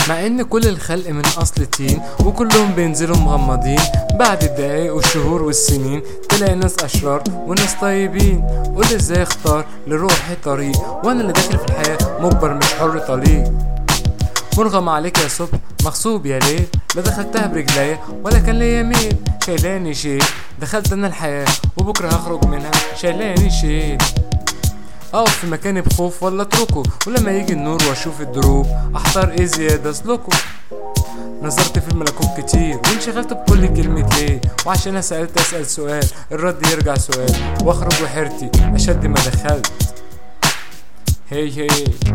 مع ان كل الخلق من اصل طين وكلهم بينزلوا مغمضين، بعد الدقايق والشهور والسنين تلاقي ناس اشرار وناس طيبين. قول ازاي اختار لروحي طريق وانا اللي داخل في الحياة مجبر مش حر طليق. مرغم عليك يا صبح مغصوب يا ليل، لا دخلتها برجليا ولا كان ليا ميل. شايلاني شيل دخلت انا الحياة وبكرة هخرج منها شايلاني شيل. اقف في مكاني بخوف ولا اتركه، ولما يجي النور واشوف الدروب احتار ايه زيادة اسلكه. نظرت في الملكوت كتير وانشغلت بكل كلمة ليه، وعشان انا سألت اسأل سؤال الرد يرجع سؤال، واخرج وحيرتي اشد ما دخلت. هي هي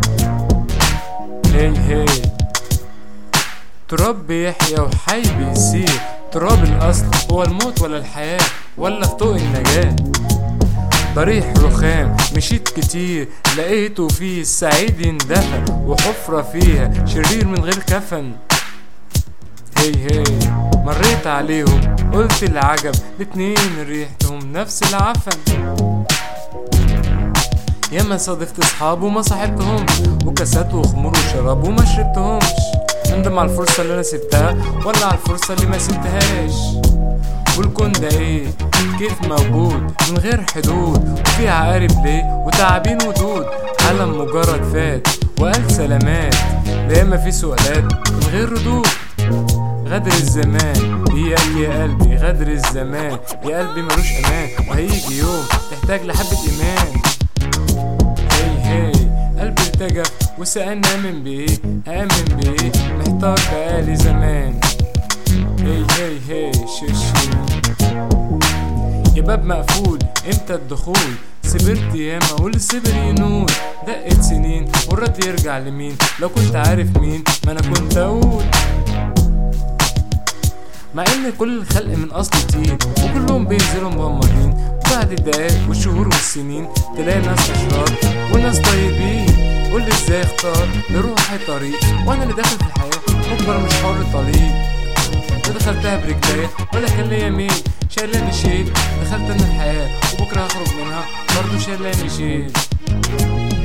هي هي تراب بيحيا وحي بيصير، تراب الاصل هو الموت ولا الحياة ولا في طوق النجاة. ضريح رخام مشيت كتير لقيته فيه السعيد يندفن، وحفرة فيها شرير من غير كفن. هي مريت عليهم قلت العجب الاتنين ريحتهم نفس العفن. ياما صادفت اصحاب وما صاحبتهمش، وكاسات وخمور وشراب وما شربتهمش. اندم على الفرصة اللي انا سبتها ولا على الفرصة اللي ما سبتهاش. والكون ده ايه كيف موجود من غير حدود، وفيه عقارب ليه وتعابين ودود. عالم مجرد فات وقال سلامات، لا ياما في سؤالات من غير ردود. غدر الزمان اياك يا قلبي، غدر الزمان يا قلبي ملوش امان، وهيجي يوم تحتاج لحبة ايمان. هي قلبي ارتجف وسألني امن بايه، امن بايه محتار بقالي زمان. هي شيشي يا باب مقفول امتى الدخول، صبرت ياما والصبر ينول. دقت سنين والرد يرجع لمين، لو كنت عارف مين ما انا كنت اقول. مع ان كل الخلق من اصل طين وكلهم بينزلوا مغمضين، بعد الدقايق والشهور والسنين تلاقي ناس اشرار وناس طيبين. قولي ازاي اختار لروحي طريق وانا اللي داخل في الحياة مجبر مش حر طليق. لا دخلتها برجليا ولا كان ليا ميل، شايلاني شيل دخلت انا الحياة وبكرة هخرج منها برضو شايلاني شيل.